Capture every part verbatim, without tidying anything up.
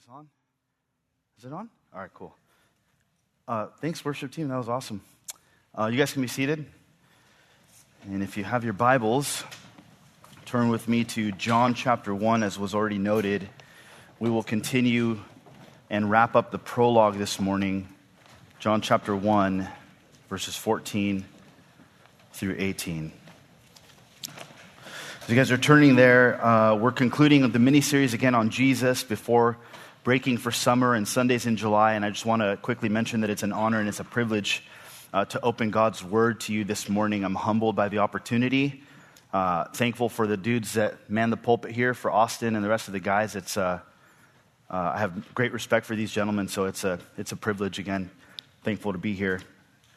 this on? Is it on? All right, cool. Uh, thanks, worship team. That was awesome. Uh, you guys can be seated. And if you have your Bibles, turn with me to John chapter one, as was already noted. We will continue and wrap up the prologue this morning. John chapter one, verses fourteen through eighteen. As you guys are turning there, uh, we're concluding the mini-series again on Jesus before breaking for summer and Sundays in July. And I just want to quickly mention that it's an honor and it's a privilege uh, to open God's Word to you this morning. I'm humbled by the opportunity. Uh, thankful for the dudes that man the pulpit here, for Austin and the rest of the guys. It's uh, uh, I have great respect for these gentlemen, so it's a it's a privilege again. Thankful to be here.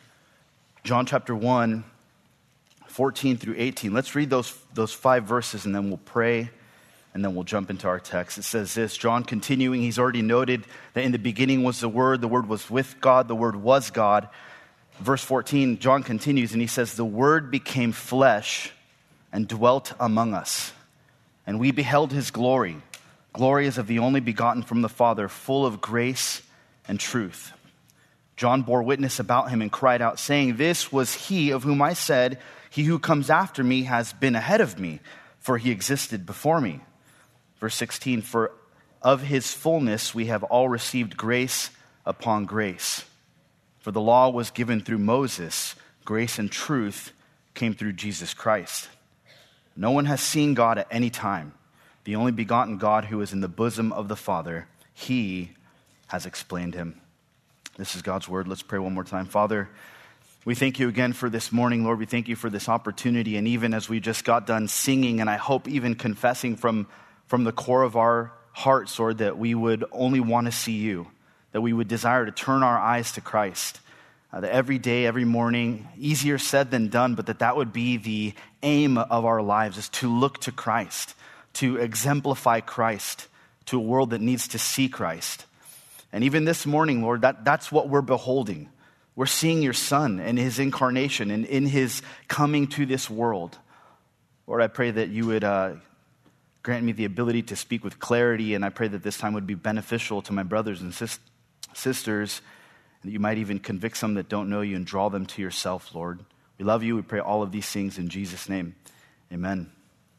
John chapter one, fourteen through eighteen. Let's read those those five verses and then we'll pray and then we'll jump into our text. It says this, John continuing, he's already noted that in the beginning was the Word, the Word was with God, the Word was God. Verse fourteen, John continues and he says, the Word became flesh and dwelt among us, and we beheld his glory. Glory as of the only begotten from the Father, full of grace and truth. John bore witness about him and cried out, saying, this was he of whom I said, he who comes after me has been ahead of me, for he existed before me. Verse sixteen, for of his fullness we have all received grace upon grace. For the law was given through Moses, grace and truth came through Jesus Christ. No one has seen God at any time. The only begotten God who is in the bosom of the Father, he has explained him. This is God's word. Let's pray one more time. Father, we thank you again for this morning, Lord. We thank you for this opportunity. And even as we just got done singing, and I hope even confessing from, from the core of our hearts, Lord, that we would only want to see you, that we would desire to turn our eyes to Christ. Uh, that every day, every morning, easier said than done, but that that would be the aim of our lives, is to look to Christ, to exemplify Christ to a world that needs to see Christ. And even this morning, Lord, that, that's what we're beholding. We're seeing your Son and his incarnation and in his coming to this world. Lord, I pray that you would uh, grant me the ability to speak with clarity, and I pray that this time would be beneficial to my brothers and sis- sisters, and that you might even convict some that don't know you and draw them to yourself, Lord. We love you. We pray all of these things in Jesus' name. Amen.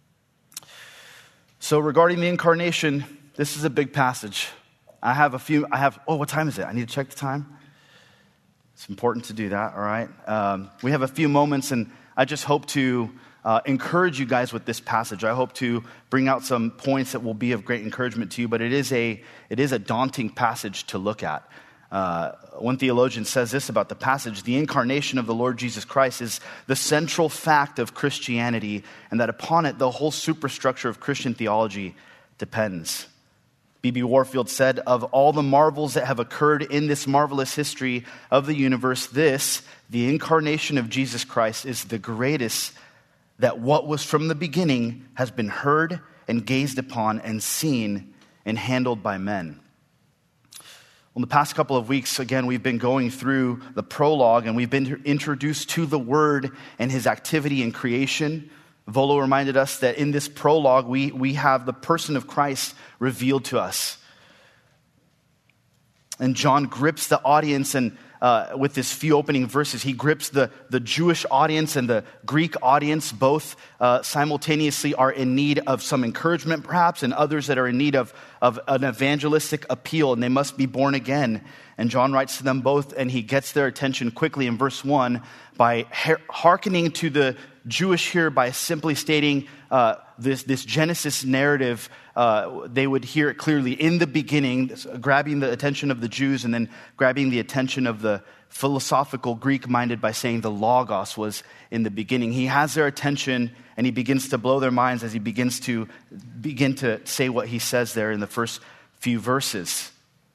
So regarding the incarnation, this is a big passage. I have a few, I have, oh, what time is it? I need to check the time. It's important to do that, all right? Um, we have a few moments, and I just hope to uh, encourage you guys with this passage. I hope to bring out some points that will be of great encouragement to you, but it is a it is a daunting passage to look at. Uh, one theologian says this about the passage: the incarnation of the Lord Jesus Christ is the central fact of Christianity, and that upon it the whole superstructure of Christian theology depends. B B Warfield said, of all the marvels that have occurred in this marvelous history of the universe, this, the incarnation of Jesus Christ, is the greatest, that what was from the beginning has been heard and gazed upon and seen and handled by men. Well, in the past couple of weeks, again, we've been going through the prologue, and we've been introduced to the Word and his activity in creation. Volo reminded us that in this prologue, we, we have the person of Christ revealed to us. And John grips the audience, and uh, with this few opening verses, he grips the, the Jewish audience and the Greek audience. Both uh, simultaneously are in need of some encouragement, perhaps, and others that are in need of, of an evangelistic appeal, and they must be born again. And John writes to them both, and he gets their attention quickly in verse one by hearkening to the Jewish here by simply stating uh, this, this Genesis narrative. Uh, they would hear it clearly in the beginning, grabbing the attention of the Jews and then grabbing the attention of the philosophical Greek-minded by saying the Logos was in the beginning. He has their attention, and he begins to blow their minds as he begins to begin to say what he says there in the first few verses.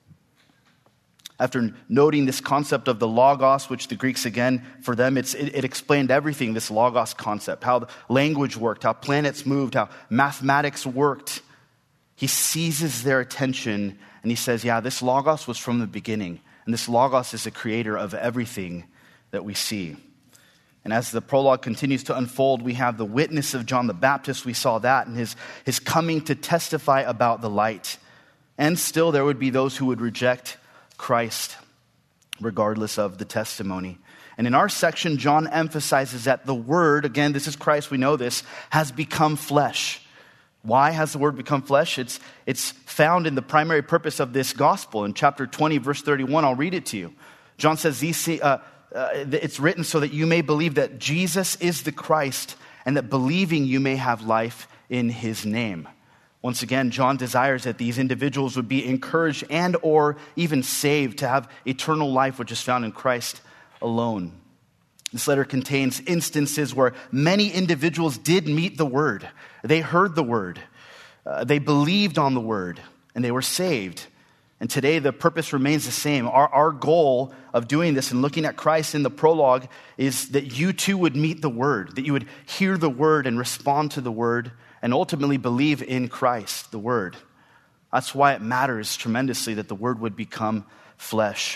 After noting this concept of the Logos, which the Greeks, again, for them, it's, it, it explained everything, this Logos concept, how the language worked, how planets moved, how mathematics worked. He seizes their attention, and he says, yeah, this Logos was from the beginning, and this Logos is the creator of everything that we see. And as the prologue continues to unfold, we have the witness of John the Baptist. We saw that, and his, his coming to testify about the light. And still there would be those who would reject Christ, regardless of the testimony. And in our section, John emphasizes that the Word, again, this is Christ, we know this, has become flesh. Why has the Word become flesh? It's, it's found in the primary purpose of this gospel. In chapter twenty, verse thirty-one, I'll read it to you. John says, These, uh, uh, it's written so that you may believe that Jesus is the Christ, and that believing you may have life in his name. Once again, John desires that these individuals would be encouraged and or even saved to have eternal life, which is found in Christ alone. This letter contains instances where many individuals did meet the Word. They heard the Word. Uh, they believed on the Word, and they were saved. And today the purpose remains the same. Our, our goal of doing this and looking at Christ in the prologue is that you too would meet the Word, that you would hear the Word and respond to the Word, and ultimately believe in Christ, the Word. That's why it matters tremendously that the Word would become flesh.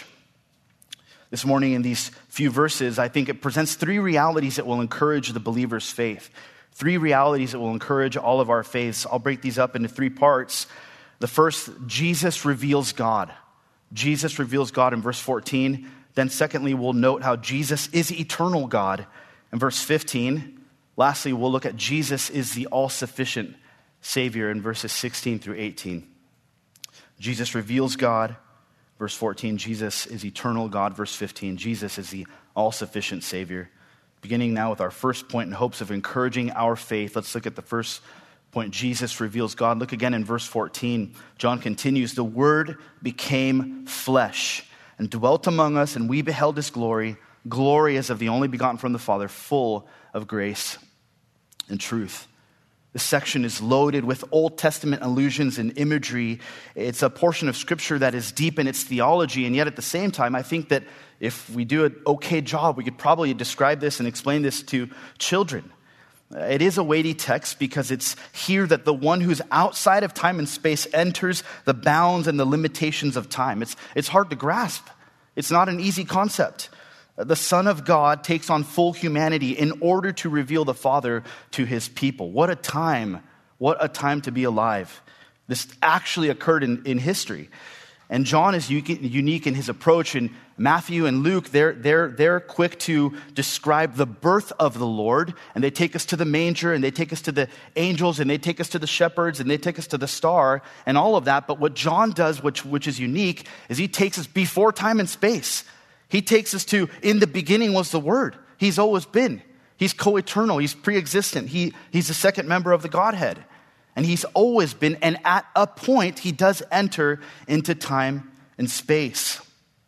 This morning in these few verses, I think it presents three realities that will encourage the believer's faith. Three realities that will encourage all of our faiths. I'll break these up into three parts. The first, Jesus reveals God. Jesus reveals God in verse fourteen. Then secondly, we'll note how Jesus is eternal God in verse fifteen. Lastly, we'll look at Jesus is the all-sufficient Savior in verses sixteen through eighteen. Jesus reveals God. Verse fourteen, Jesus is eternal God. Verse fifteen, Jesus is the all-sufficient Savior. Beginning now with our first point in hopes of encouraging our faith, let's look at the first point. Jesus reveals God. Look again in verse fourteen. John continues, the Word became flesh and dwelt among us, and we beheld his glory, glory as of the only begotten from the Father, full of grace and truth. This section is loaded with Old Testament allusions and imagery. It's a portion of Scripture that is deep in its theology, and yet at the same time, I think that if we do an okay job, we could probably describe this and explain this to children. It is a weighty text because it's here that the one who's outside of time and space enters the bounds and the limitations of time. It's, it's hard to grasp. It's not an easy concept. The Son of God takes on full humanity in order to reveal the Father to his people. What a time, what a time to be alive. This actually occurred in, in history. And John is unique in his approach. And Matthew and Luke, they're, they're, they're quick to describe the birth of the Lord. And they take us to the manger, and they take us to the angels, and they take us to the shepherds, and they take us to the star, and all of that. But what John does, which, which is unique, is he takes us before time and space. He takes us to, in the beginning was the Word. He's always been. He's co-eternal. He's pre-existent. He, he's the second member of the Godhead. And he's always been, and at a point, he does enter into time and space.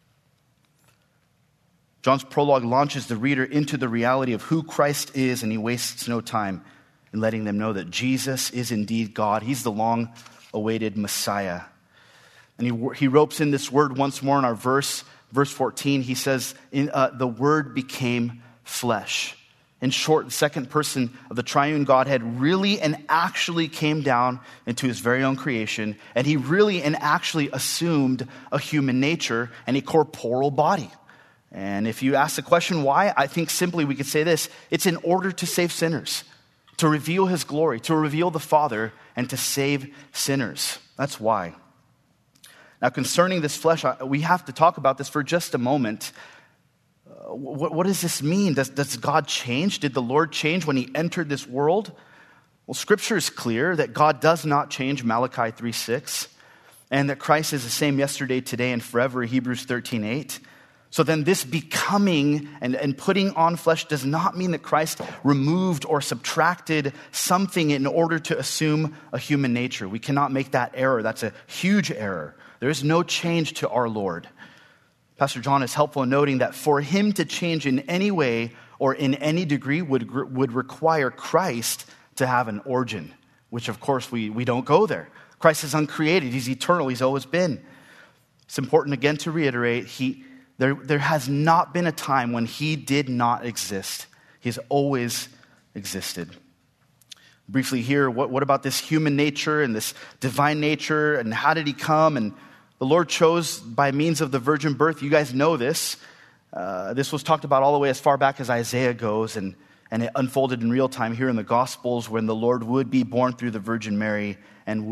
John's prologue launches the reader into the reality of who Christ is, and he wastes no time in letting them know that Jesus is indeed God. He's the long-awaited Messiah. And he, he ropes in this word once more in our verse, verse fourteen. He says, in, uh, the Word became flesh. In short, the second person of the triune Godhead really and actually came down into his very own creation, and he really and actually assumed a human nature and a corporeal body. And if you ask the question why, I think simply we could say this: it's in order to save sinners, to reveal his glory, to reveal the Father, and to save sinners. That's why. Now, concerning this flesh, we have to talk about this for just a moment. Uh, what, what does this mean? Does, does God change? Did the Lord change when he entered this world? Well, Scripture is clear that God does not change, Malachi three six, and that Christ is the same yesterday, today, and forever, Hebrews thirteen eight. So then this becoming and, and putting on flesh does not mean that Christ removed or subtracted something in order to assume a human nature. We cannot make that error. That's a huge error. There is no change to our Lord. Pastor John is helpful in noting that for him to change in any way or in any degree would, would require Christ to have an origin, which of course we, we don't go there. Christ is uncreated. He's eternal. He's always been. It's important again to reiterate, he, there, there has not been a time when he did not exist. He has always existed. Briefly here, what, what about this human nature and this divine nature, and how did he come? And the Lord chose by means of the virgin birth. You guys know this. Uh, this was talked about all the way as far back as Isaiah goes, and, and it unfolded in real time here in the Gospels when the Lord would be born through the Virgin Mary and would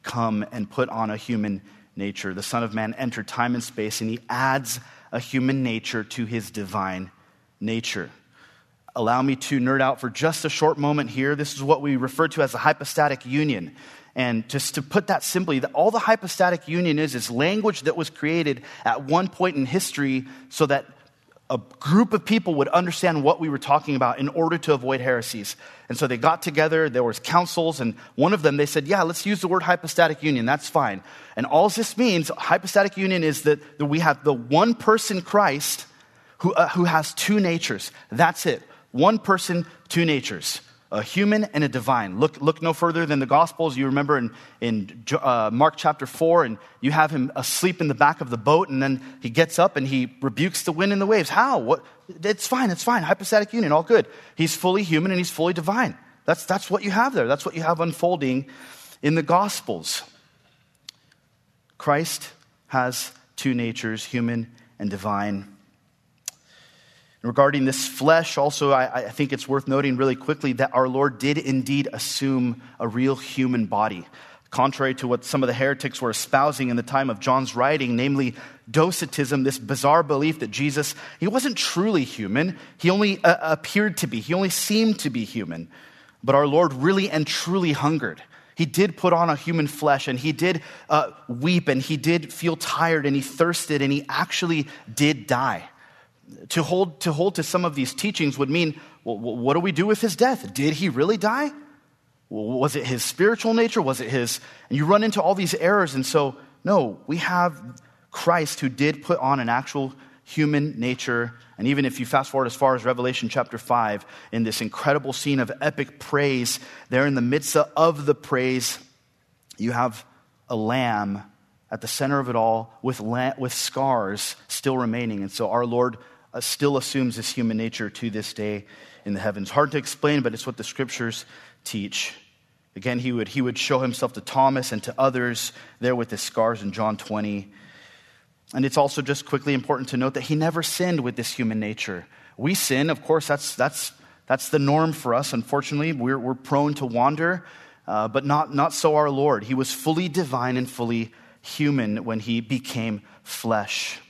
come and put on a human nature. The Son of Man entered time and space, and he adds a human nature to his divine nature. Allow me to nerd out for just a short moment here. This is what we refer to as the hypostatic union. And just to put that simply, that all the hypostatic union is is language that was created at one point in history so that a group of people would understand what we were talking about in order to avoid heresies. And so they got together, there was councils, and one of them, they said, yeah, let's use the word hypostatic union, that's fine. And all this means, hypostatic union, is that, that we have the one person, Christ, who, uh, who has two natures. That's it. One person, two natures. A human and a divine. Look look no further than the Gospels. You remember in, in uh, Mark chapter four, and you have him asleep in the back of the boat, and then he gets up and he rebukes the wind and the waves. How? What? It's fine, it's fine. Hypostatic union, all good. He's fully human and he's fully divine. That's, that's what you have there. That's what you have unfolding in the Gospels. Christ has two natures, human and divine. Regarding this flesh, also, I, I think it's worth noting really quickly that our Lord did indeed assume a real human body. Contrary to what some of the heretics were espousing in the time of John's writing, namely Docetism, this bizarre belief that Jesus, he wasn't truly human. He only uh, appeared to be. He only seemed to be human. But our Lord really and truly hungered. He did put on a human flesh, and he did uh, weep, and he did feel tired, and he thirsted, and he actually did die. To hold, to hold to some of these teachings would mean, well, what do we do with his death? Did he really die? Was it his spiritual nature? Was it his... And you run into all these errors. And so, no, we have Christ who did put on an actual human nature. And even if you fast forward as far as Revelation chapter five, in this incredible scene of epic praise, there in the midst of the praise, you have a lamb at the center of it all with, la- with scars still remaining. And so our Lord Uh, still assumes his human nature to this day in the heavens. Hard to explain, but it's what the scriptures teach. Again, he would he would show himself to Thomas and to others there with his scars in John twenty. And it's also just quickly important to note that he never sinned with this human nature. We sin, of course, that's that's that's the norm for us. Unfortunately, we're we're prone to wander, uh, but not not so our Lord. He was fully divine and fully human when he became flesh.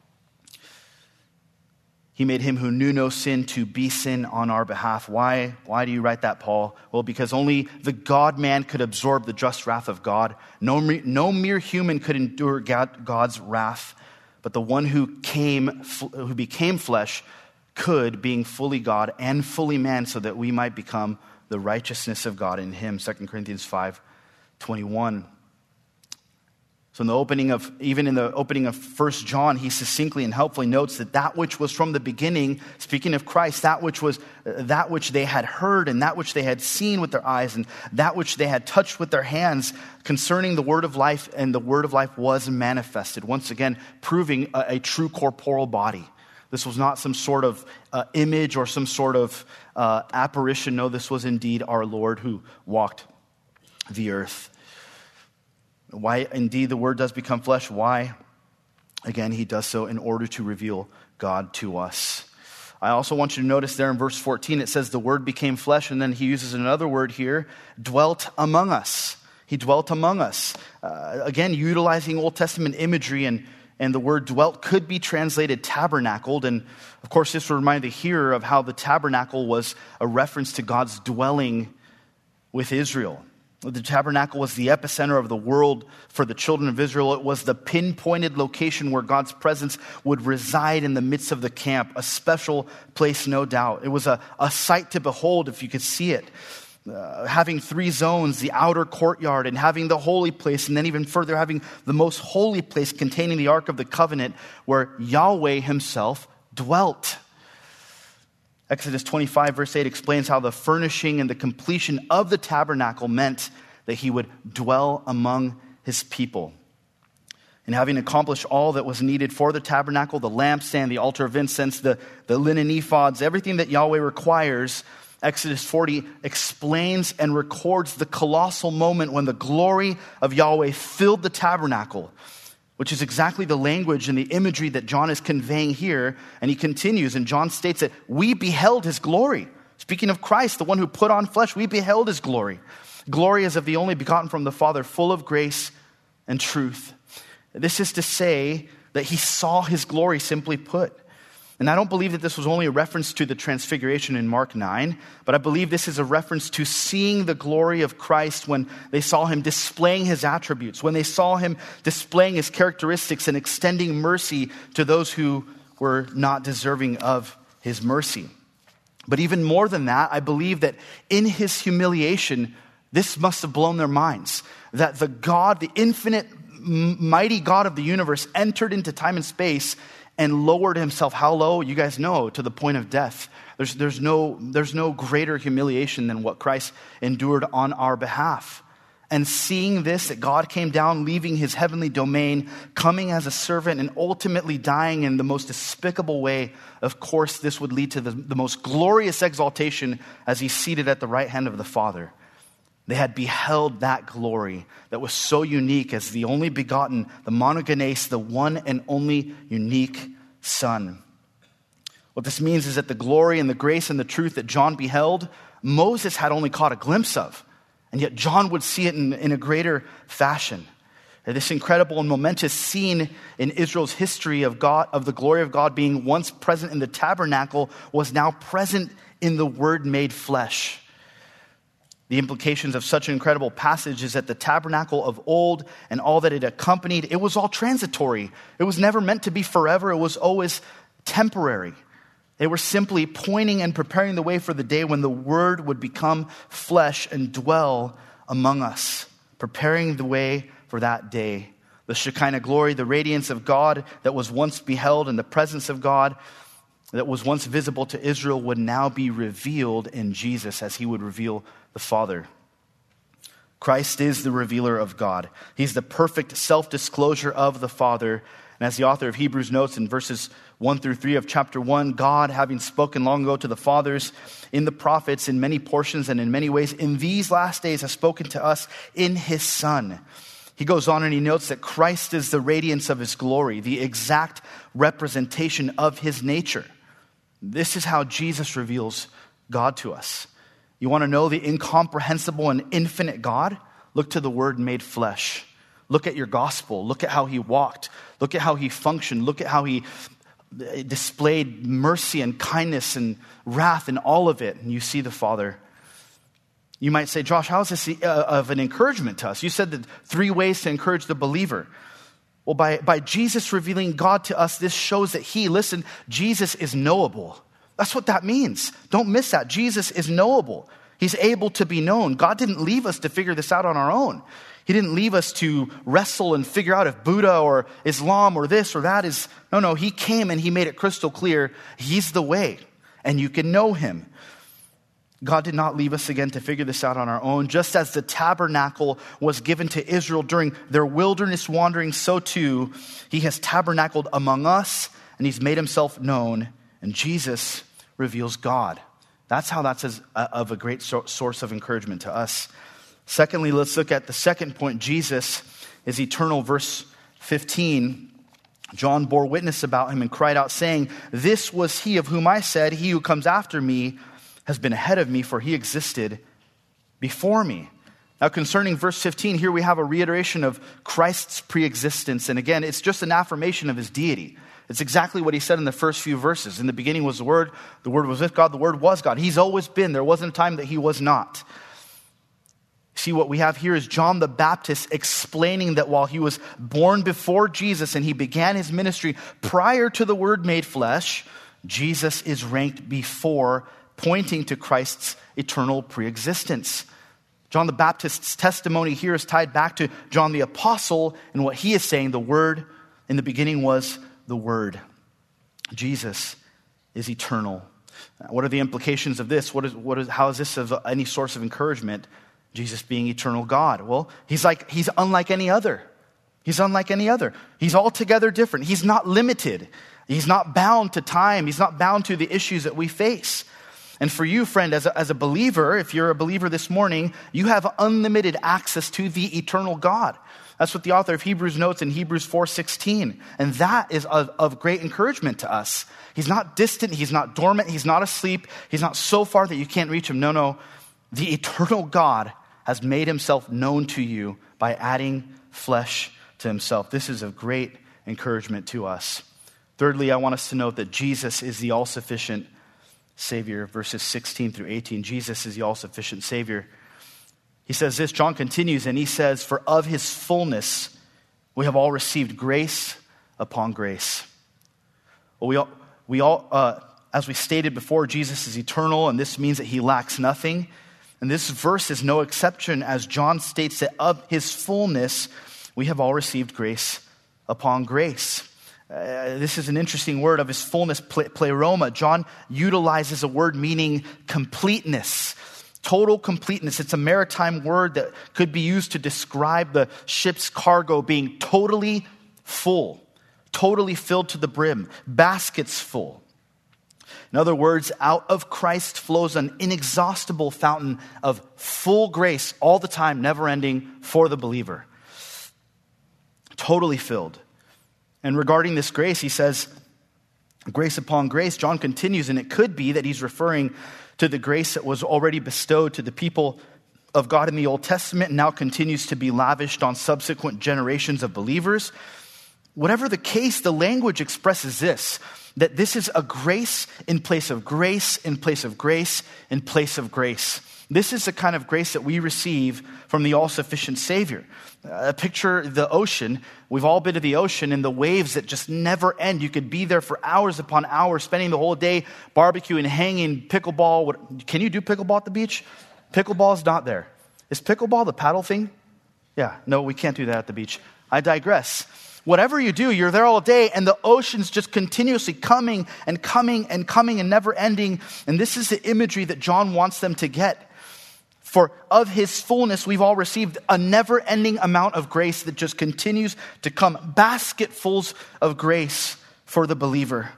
He made him who knew no sin to be sin on our behalf. Why? Why do you write that, Paul? Well, because only the God-man could absorb the just wrath of God. No, no mere human could endure God, God's wrath. But the one who came, who became flesh could, being fully God and fully man, so that we might become the righteousness of God in him. Second Corinthians five twenty-one. So in the opening of, even in the opening of First John, he succinctly and helpfully notes that that which was from the beginning, speaking of Christ, that which was uh, that which they had heard and that which they had seen with their eyes and that which they had touched with their hands concerning the word of life, and the word of life was manifested. Once again, proving a, a true corporal body. This was not some sort of uh, image or some sort of uh, apparition. No, this was indeed our Lord who walked the earth. Why indeed the word does become flesh. Why? Again, he does so in order to reveal God to us. I also want you to notice there in verse fourteen, it says the word became flesh, and then he uses another word here, dwelt among us. He dwelt among us. Uh, again, utilizing Old Testament imagery, and, and the word dwelt could be translated tabernacled. And of course, this will remind the hearer of how the tabernacle was a reference to God's dwelling with Israel. The tabernacle was the epicenter of the world for the children of Israel. It was the pinpointed location where God's presence would reside in the midst of the camp, a special place, no doubt. It was a, a sight to behold if you could see it. Uh, having three zones, the outer courtyard, and having the holy place, and then even further having the most holy place containing the Ark of the Covenant, where Yahweh himself dwelt. Exodus twenty-five verse eight explains how the furnishing and the completion of the tabernacle meant that he would dwell among his people. And having accomplished all that was needed for the tabernacle, the lampstand, the altar of incense, the, the linen ephods, everything that Yahweh requires, Exodus forty explains and records the colossal moment when the glory of Yahweh filled the tabernacle, which is exactly the language and the imagery that John is conveying here. And he continues, and John states that we beheld his glory. Speaking of Christ, the one who put on flesh, we beheld his glory. Glory as of the only begotten from the Father, full of grace and truth. This is to say that he saw his glory, simply put. And I don't believe that this was only a reference to the transfiguration in Mark nine, but I believe this is a reference to seeing the glory of Christ when they saw him displaying his attributes, when they saw him displaying his characteristics and extending mercy to those who were not deserving of his mercy. But even more than that, I believe that in his humiliation, this must have blown their minds, that the God, the infinite, mighty God of the universe entered into time and space and lowered himself. How low? You guys know, to the point of death. There's, there's, no, there's no greater humiliation than what Christ endured on our behalf. And seeing this, that God came down, leaving his heavenly domain, coming as a servant, and ultimately dying in the most despicable way, of course, this would lead to the, the most glorious exaltation as he's seated at the right hand of the Father. They had beheld that glory that was so unique as the only begotten, the monogenes, the one and only unique Son. What this means is that the glory and the grace and the truth that John beheld, Moses had only caught a glimpse of. And yet John would see it in, in a greater fashion. And this incredible and momentous scene in Israel's history of God, of the glory of God being once present in the tabernacle, was now present in the Word made flesh. The implications of such an incredible passage is that the tabernacle of old and all that it accompanied, it was all transitory. It was never meant to be forever. It was always temporary. They were simply pointing and preparing the way for the day when the Word would become flesh and dwell among us, preparing the way for that day. The Shekinah glory, the radiance of God that was once beheld in the presence of God, that was once visible to Israel, would now be revealed in Jesus as he would reveal the Father. Christ is the revealer of God. He's the perfect self-disclosure of the Father. And as the author of Hebrews notes in verses one through three of chapter one, God, having spoken long ago to the fathers in the prophets in many portions and in many ways, in these last days has spoken to us in his Son. He goes on and he notes that Christ is the radiance of his glory, the exact representation of his nature. This is how Jesus reveals God to us. You want to know the incomprehensible and infinite God? Look to the Word made flesh. Look at your gospel. Look at how he walked. Look at how he functioned. Look at how he displayed mercy and kindness and wrath in all of it. And you see the Father. You might say, Josh, how is this uh, of an encouragement to us? You said that three ways to encourage the believer. Well, by, by Jesus revealing God to us, this shows that he, listen, Jesus is knowable. That's what that means. Don't miss that. Jesus is knowable. He's able to be known. God didn't leave us to figure this out on our own. He didn't leave us to wrestle and figure out if Buddha or Islam or this or that is. No, no, he came and he made it crystal clear. He's the way, and you can know him. God did not leave us again to figure this out on our own. Just as the tabernacle was given to Israel during their wilderness wandering, so too he has tabernacled among us, and he's made himself known. And Jesus reveals God. That's how that's as, uh, of a great so- source of encouragement to us. Secondly, let's look at the second point. Jesus is eternal. Verse fifteen, John bore witness about him and cried out, saying, "This was he of whom I said, he who comes after me has been ahead of me, for he existed before me." Now, concerning verse fifteen, here we have a reiteration of Christ's preexistence. And again, it's just an affirmation of his deity. It's exactly what he said in the first few verses. In the beginning was the Word. The Word was with God. The Word was God. He's always been. There wasn't a time that he was not. See, what we have here is John the Baptist explaining that while he was born before Jesus and he began his ministry prior to the Word made flesh, Jesus is ranked before, pointing to Christ's eternal preexistence. John the Baptist's testimony here is tied back to John the Apostle and what he is saying. The Word in the beginning was the Word. Jesus is eternal. What are the implications of this? What is, what is, how is this of any source of encouragement? Jesus being eternal God. Well, he's like, he's unlike any other. He's unlike any other. He's altogether different. He's not limited. He's not bound to time. He's not bound to the issues that we face. And for you, friend, as a, as a believer, if you're a believer this morning, you have unlimited access to the eternal God. That's what the author of Hebrews notes in Hebrews four sixteen. And that is of, of great encouragement to us. He's not distant. He's not dormant. He's not asleep. He's not so far that you can't reach him. No, no. The eternal God has made himself known to you by adding flesh to himself. This is a great encouragement to us. Thirdly, I want us to note that Jesus is the all-sufficient Savior. Verses sixteen through eighteen, Jesus is the all-sufficient Savior. He says this, John continues, and he says, for of his fullness we have all received grace upon grace. Well, we all, we all uh, as we stated before, Jesus is eternal, and this means that he lacks nothing. And this verse is no exception, as John states that of his fullness we have all received grace upon grace. Uh, this is an interesting word, of his fullness, pleroma. John utilizes a word meaning completeness, total completeness. It's a maritime word that could be used to describe the ship's cargo being totally full, totally filled to the brim, baskets full. In other words, out of Christ flows an inexhaustible fountain of full grace all the time, never ending for the believer. Totally filled. And regarding this grace, he says, grace upon grace. John continues, and it could be that he's referring to the grace that was already bestowed to the people of God in the Old Testament and now continues to be lavished on subsequent generations of believers. Whatever the case, the language expresses this, that this is a grace in place of grace, in place of grace, in place of grace. This is the kind of grace that we receive from the all-sufficient Savior. Uh, picture the ocean. We've all been to the ocean and the waves that just never end. You could be there for hours upon hours, spending the whole day barbecuing, hanging, pickleball. What, can you do pickleball at the beach? Pickleball is not there. Is pickleball the paddle thing? Yeah, no, we can't do that at the beach. I digress. Whatever you do, you're there all day, and the ocean's just continuously coming and coming and coming and never ending. And this is the imagery that John wants them to get. For of his fullness, we've all received a never-ending amount of grace that just continues to come, basketfuls of grace for the believer.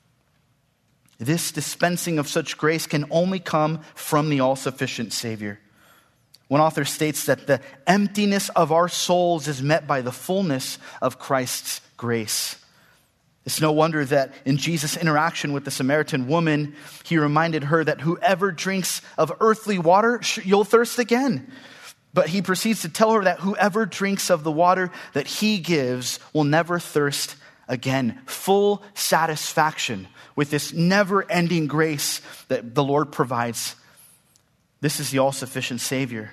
This dispensing of such grace can only come from the all-sufficient Savior. One author states that the emptiness of our souls is met by the fullness of Christ's grace. It's no wonder that in Jesus' interaction with the Samaritan woman, he reminded her that whoever drinks of earthly water, you'll thirst again. But he proceeds to tell her that whoever drinks of the water that he gives will never thirst again. Full satisfaction with this never-ending grace that the Lord provides. This is the all-sufficient Savior.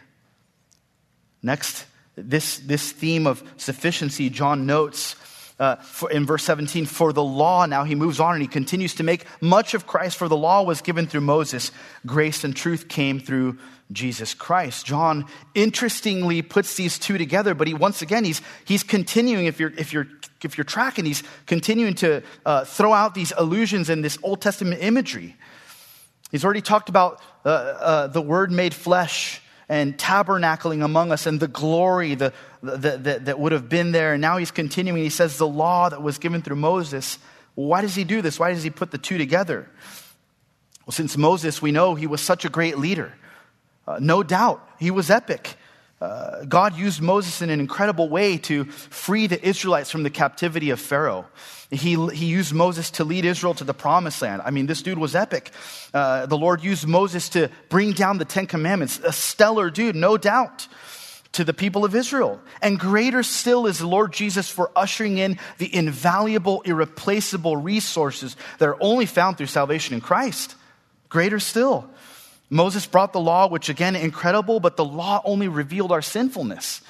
Next, this, this theme of sufficiency, John notes uh, for, in verse seventeen, for the law, now he moves on and he continues to make much of Christ. For the law was given through Moses. Grace and truth came through Jesus Christ. John interestingly puts these two together, but he once again, he's he's continuing, if you're if you're if you're tracking, he's continuing to uh, throw out these allusions and this Old Testament imagery. He's already talked about uh, uh, the Word made flesh and tabernacling among us and the glory the, the, the, that would have been there. And now he's continuing. He says the law that was given through Moses. Why does he do this? Why does he put the two together? Well, since Moses, we know he was such a great leader. Uh, no doubt, he was epic. Uh, God used Moses in an incredible way to free the Israelites from the captivity of Pharaoh. He, he used Moses to lead Israel to the promised land. I mean, this dude was epic. Uh, the Lord used Moses to bring down the Ten Commandments. A stellar dude, no doubt, to the people of Israel. And greater still is the Lord Jesus for ushering in the invaluable, irreplaceable resources that are only found through salvation in Christ. Greater still. Moses brought the law, which again, incredible, but the law only revealed our sinfulness.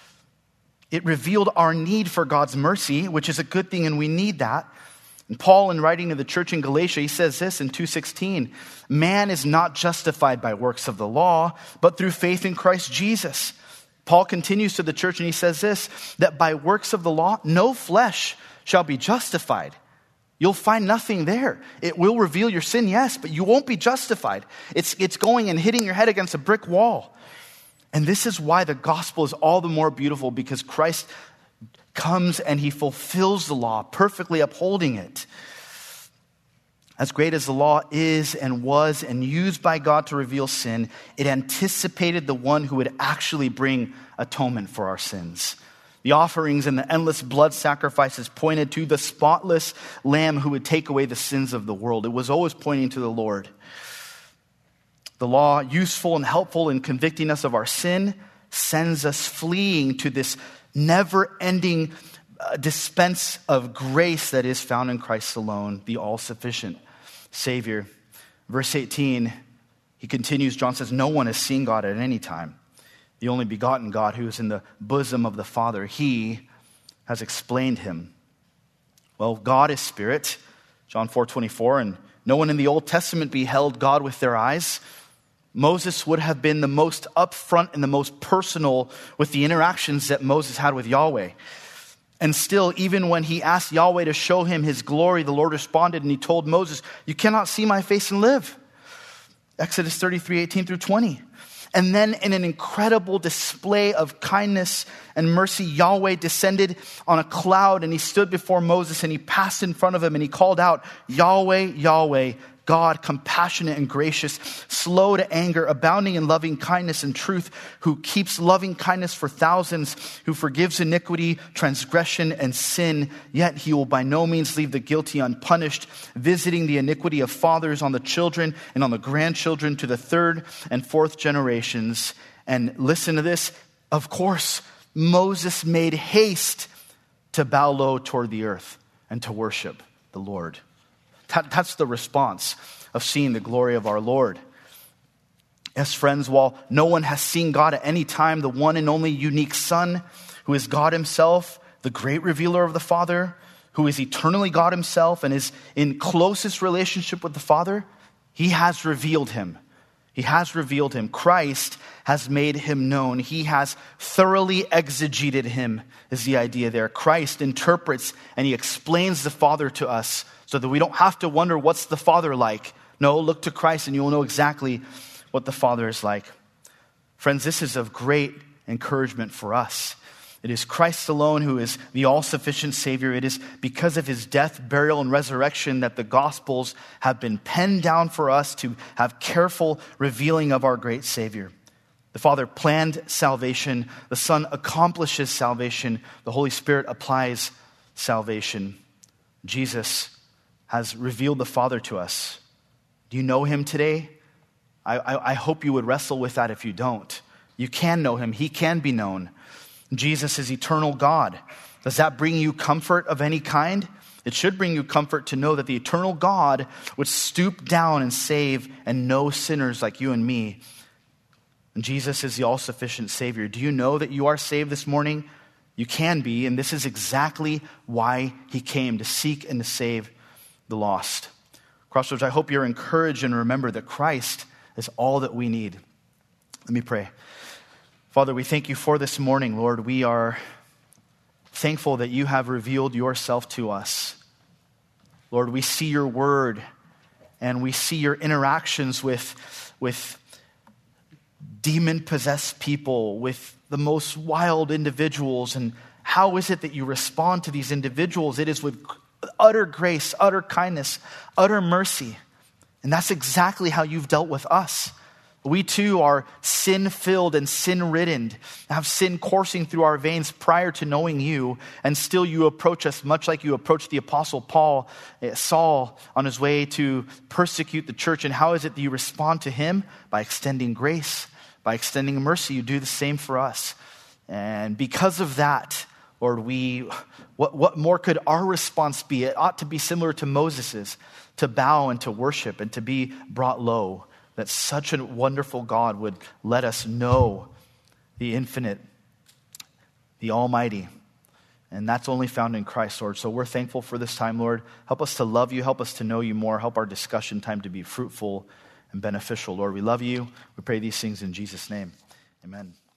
It revealed our need for God's mercy, which is a good thing, and we need that. And Paul, in writing to the church in Galatia, he says this in two sixteen, man is not justified by works of the law, but through faith in Christ Jesus. Paul continues to the church and he says this, that by works of the law, no flesh shall be justified. You'll find nothing there. It will reveal your sin, yes, but you won't be justified. It's, it's going and hitting your head against a brick wall. And this is why the gospel is all the more beautiful, because Christ comes and he fulfills the law, perfectly upholding it. As great as the law is and was and used by God to reveal sin, it anticipated the one who would actually bring atonement for our sins. The offerings and the endless blood sacrifices pointed to the spotless Lamb who would take away the sins of the world. It was always pointing to the Lord. The law, useful and helpful in convicting us of our sin, sends us fleeing to this never-ending uh, dispense of grace that is found in Christ alone, the all-sufficient Savior. Verse eighteen, he continues, John says, no one has seen God at any time. The only begotten God who is in the bosom of the Father, he has explained him. Well, God is spirit, John four twenty-four, and no one in the Old Testament beheld God with their eyes. Moses would have been the most upfront and the most personal with the interactions that Moses had with Yahweh. And still, even when he asked Yahweh to show him his glory, the Lord responded and he told Moses, you cannot see my face and live. Exodus thirty-three, eighteen through twenty. And then in an incredible display of kindness and mercy, Yahweh descended on a cloud and he stood before Moses and he passed in front of him and he called out, Yahweh, Yahweh, God, compassionate and gracious, slow to anger, abounding in loving kindness and truth, who keeps loving kindness for thousands, who forgives iniquity, transgression, and sin, yet he will by no means leave the guilty unpunished, visiting the iniquity of fathers on the children and on the grandchildren to the third and fourth generations. And listen to this, of course, Moses made haste to bow low toward the earth and to worship the Lord. That, that's the response of seeing the glory of our Lord. Yes, friends, while no one has seen God at any time, the one and only unique Son, who is God himself, the great revealer of the Father, who is eternally God himself and is in closest relationship with the Father, he has revealed him. He has revealed him. Christ has made him known. He has thoroughly exegeted him, is the idea there. Christ interprets and he explains the Father to us so that we don't have to wonder what's the Father like. No, look to Christ and you'll know exactly what the Father is like. Friends, this is of great encouragement for us. It is Christ alone who is the all-sufficient Savior. It is because of his death, burial, and resurrection that the Gospels have been penned down for us to have careful revealing of our great Savior. The Father planned salvation. The Son accomplishes salvation. The Holy Spirit applies salvation. Jesus has revealed the Father to us. Do you know him today? I, I, I hope you would wrestle with that if you don't. You can know him. He can be known. Jesus is eternal God. Does that bring you comfort of any kind? It should bring you comfort to know that the eternal God would stoop down and save and know sinners like you and me. And Jesus is the all-sufficient Savior. Do you know that you are saved this morning? You can be, and this is exactly why he came, to seek and to save the lost. Crossroads, I hope you're encouraged and remember that Christ is all that we need. Let me pray. Father, we thank you for this morning, Lord. We are thankful that you have revealed yourself to us. Lord, we see your word and we see your interactions with, with demon-possessed people, with the most wild individuals. And how is it that you respond to these individuals? It is with utter grace, utter kindness, utter mercy. And that's exactly how you've dealt with us. We too are sin-filled and sin-ridden, have sin coursing through our veins prior to knowing you, and still you approach us much like you approached the Apostle Paul, Saul, on his way to persecute the church. And how is it that you respond to him? By extending grace, by extending mercy. You do the same for us. And because of that, Lord, we, what, what more could our response be? It ought to be similar to Moses's, to bow and to worship and to be brought low. That such a wonderful God would let us know the infinite, the almighty. And that's only found in Christ, Lord. So we're thankful for this time, Lord. Help us to love you. Help us to know you more. Help our discussion time to be fruitful and beneficial. Lord, we love you. We pray these things in Jesus' name. Amen.